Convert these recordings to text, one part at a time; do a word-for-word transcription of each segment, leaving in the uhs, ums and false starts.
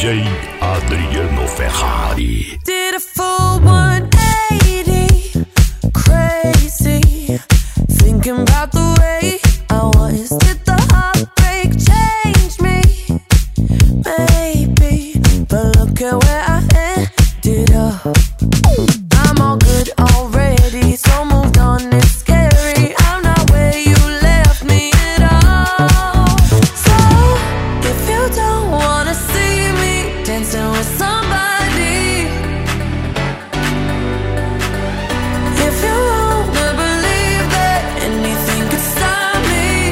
J Adriano Ferrari. Did a full one eighty, crazy, thinking about the way I was. Did the heartbreak change me? Maybe, but look at where I ended up. I'm all good already, so moved on, it's scary. I'm not where you left me at all. So, if you don't wanna see me dancing with somebody, if you wanna believe that anything could stop me,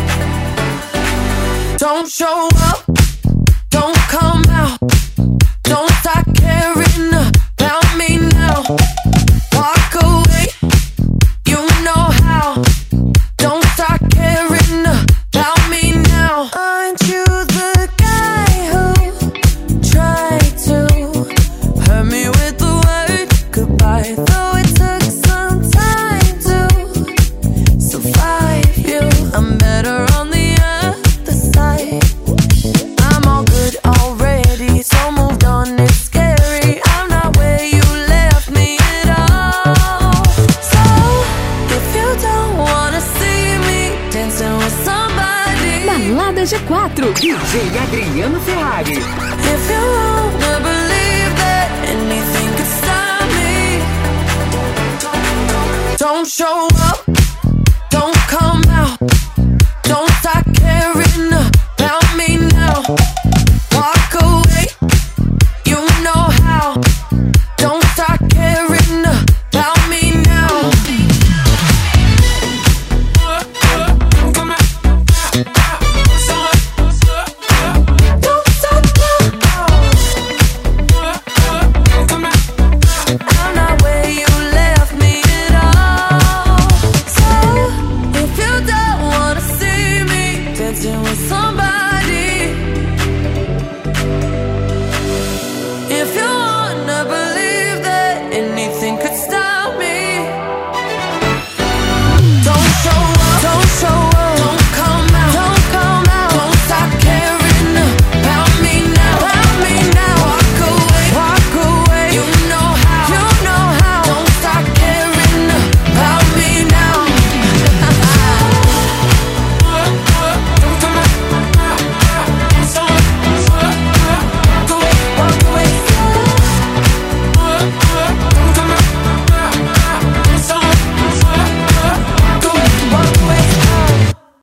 don't show up, don't come out, don't start caring about me now. Walk away, you know how. Don't start caring about me now. Aren't you the guy who tried to hurt me with the word goodbye? Though it took some time to survive you, I'm better on the other side. I'm all good already, so moved on, it's scary. I'm not where you left me at all. So, if you don't wanna see me dancing with somebody, Balada G quatro, D J Adriano Ferrari. if you wanna believe that anything could stop me, don't show up,